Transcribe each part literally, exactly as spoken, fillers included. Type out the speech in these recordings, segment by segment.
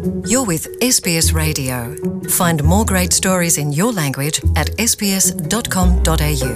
You're with S B S Radio. Find more great stories in your language at s b s dot com dot a u.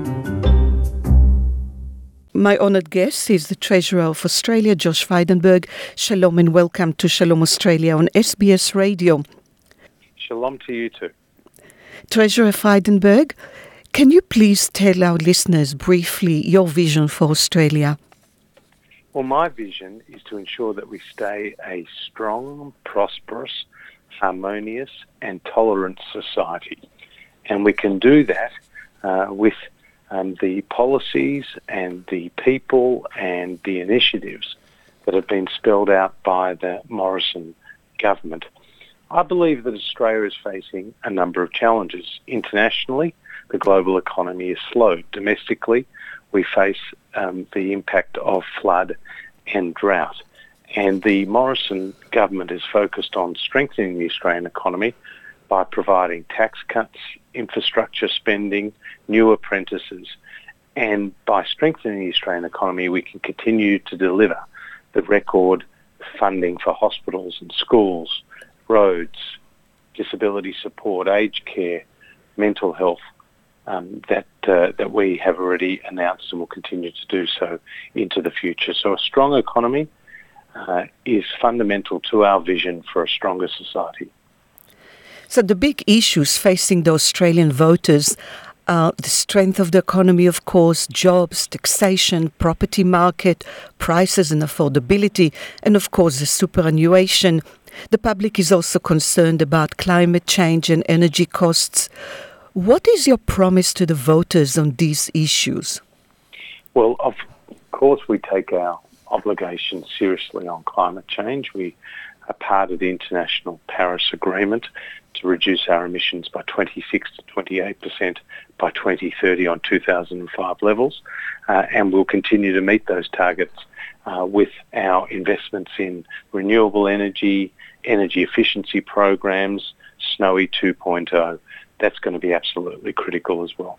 My honoured guest is the Treasurer of Australia, Josh Frydenberg. Shalom and welcome to Shalom Australia on S B S Radio. Shalom to you too. Treasurer Frydenberg, can you please tell our listeners briefly your vision for Australia? Well, my vision is to ensure that we stay a strong, prosperous, harmonious and tolerant society. And we can do that uh, with um, the policies and the people and the initiatives that have been spelled out by the Morrison government. I believe that Australia is facing a number of challenges. Internationally, the global economy is slow. Domestically, we face um, the impact of flood and drought. And the Morrison government is focused on strengthening the Australian economy by providing tax cuts, infrastructure spending, new apprentices. And by strengthening the Australian economy, we can continue to deliver the record funding for hospitals and schools, roads, disability support, aged care, mental health, Um, that uh, that we have already announced and will continue to do so into the future. So a strong economy uh, is fundamental to our vision for a stronger society. So the big issues facing the Australian voters are the strength of the economy, of course, jobs, taxation, property market, prices and affordability, and of course the superannuation. The public is also concerned about climate change and energy costs. What is your promise to the voters on these issues? Well, of course, we take our obligations seriously on climate change. We are part of the International Paris Agreement to reduce our emissions by twenty-six to twenty-eight percent by twenty thirty on two thousand five levels, uh, and we'll continue to meet those targets uh, with our investments in renewable energy, energy efficiency programs, Snowy two point oh. That's going to be absolutely critical as well.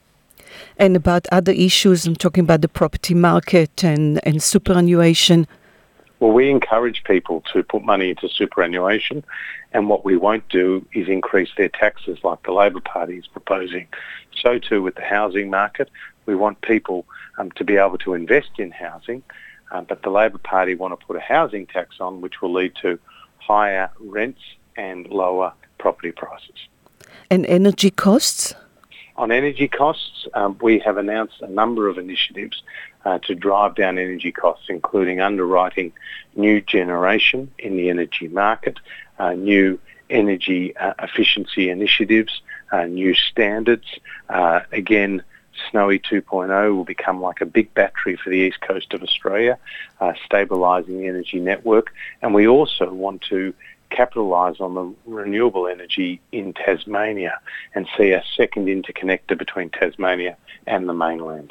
And about other issues, I'm talking about the property market and, and superannuation. Well, we encourage people to put money into superannuation, and what we won't do is increase their taxes like the Labor Party is proposing. So too with the housing market. We want people um, to be able to invest in housing, uh, but the Labor Party want to put a housing tax on, which will lead to higher rents and lower property prices. And energy costs? On energy costs, um, we have announced a number of initiatives uh, to drive down energy costs, including underwriting new generation in the energy market, uh, new energy uh, efficiency initiatives, uh, new standards. Uh, again, Snowy two point oh will become like a big battery for the east coast of Australia, uh, stabilising the energy network. And we also want to capitalise on the renewable energy in Tasmania and see a second interconnector between Tasmania and the mainland.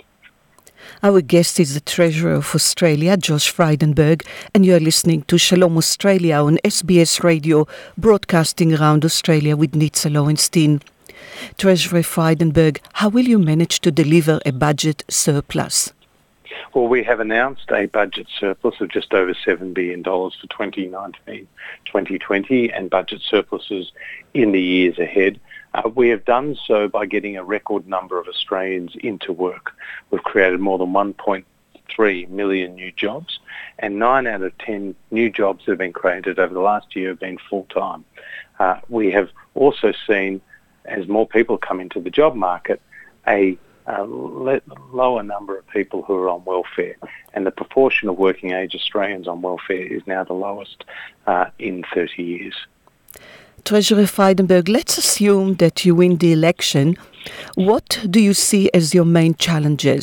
Our guest is the Treasurer of Australia, Josh Frydenberg, and you're listening to Shalom Australia on S B S Radio, broadcasting around Australia with Nitza Lowenstein. Treasurer Frydenberg, how will you manage to deliver a budget surplus? Well, we have announced a budget surplus of just over seven billion dollars for twenty nineteen twenty twenty and budget surpluses in the years ahead. Uh, we have done so by getting a record number of Australians into work. We've created more than one point three million new jobs, and nine out of ten new jobs that have been created over the last year have been full-time. Uh, we have also seen, as more people come into the job market, a a lower number of people who are on welfare, and the proportion of working age Australians on welfare is now the lowest uh, in thirty years. Treasurer Frydenberg, let's assume that you win the election. What do you see as your main challenges?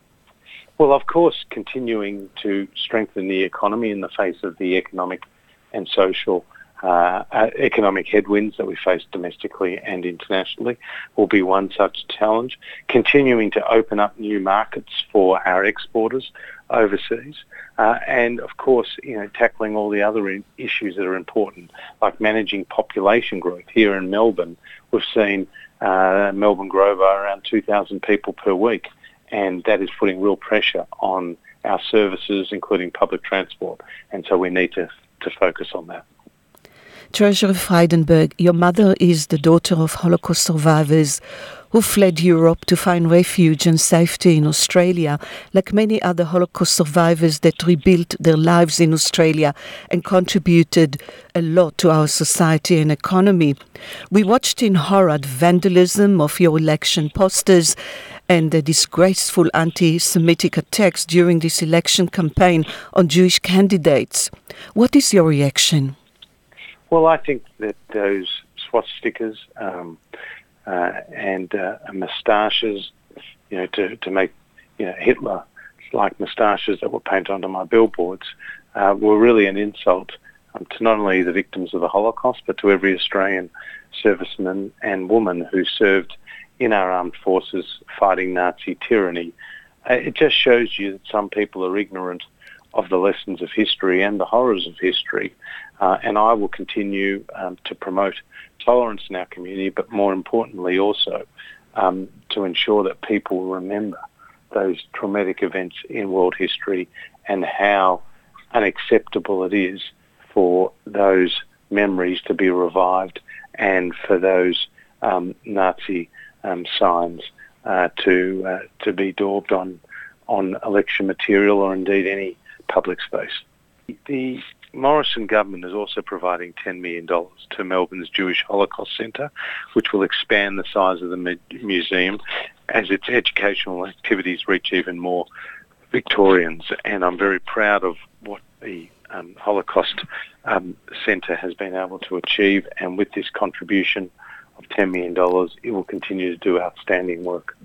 Well, of course, continuing to strengthen the economy in the face of the economic and social Uh, uh, economic headwinds that we face domestically and internationally will be one such challenge. Continuing to open up new markets for our exporters overseas, uh, and of course, you know, tackling all the other in- issues that are important, like managing population growth. Here in Melbourne, we've seen uh, Melbourne grow by around two thousand people per week, and that is putting real pressure on our services, including public transport, and so we need to, to focus on that. Treasurer Frydenberg, your mother is the daughter of Holocaust survivors who fled Europe to find refuge and safety in Australia, like many other Holocaust survivors that rebuilt their lives in Australia and contributed a lot to our society and economy. We watched in horror the vandalism of your election posters and the disgraceful anti-Semitic attacks during this election campaign on Jewish candidates. What is your reaction? Well, I think that those swastikas um, uh, and uh, moustaches, you know, to, to make, you know, Hitler-like moustaches that were painted onto my billboards uh, were really an insult um, to not only the victims of the Holocaust, but to every Australian serviceman and woman who served in our armed forces fighting Nazi tyranny. Uh, it just shows you that some people are ignorant of the lessons of history and the horrors of history. Uh, and I will continue um, to promote tolerance in our community, but more importantly also um, to ensure that people remember those traumatic events in world history and how unacceptable it is for those memories to be revived and for those um, Nazi um, signs uh, to uh, to be daubed on on election material or indeed any public space. The Morrison government is also providing ten million dollars to Melbourne's Jewish Holocaust Centre, which will expand the size of the mu- museum as its educational activities reach even more Victorians. And I'm very proud of what the um, Holocaust um, Centre has been able to achieve, and with this contribution of ten million dollars, it will continue to do outstanding work.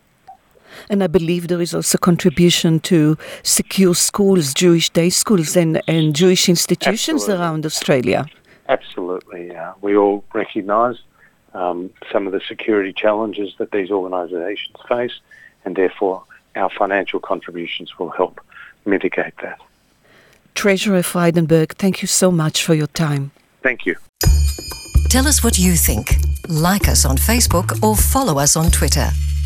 And I believe there is also contribution to secure schools, Jewish day schools and, and Jewish institutions Absolutely. around Australia. Absolutely. Uh, we all recognise um, some of the security challenges that these organisations face, and therefore our financial contributions will help mitigate that. Treasurer Frydenberg, thank you so much for your time. Thank you. Tell us what you think. Like us on Facebook or follow us on Twitter.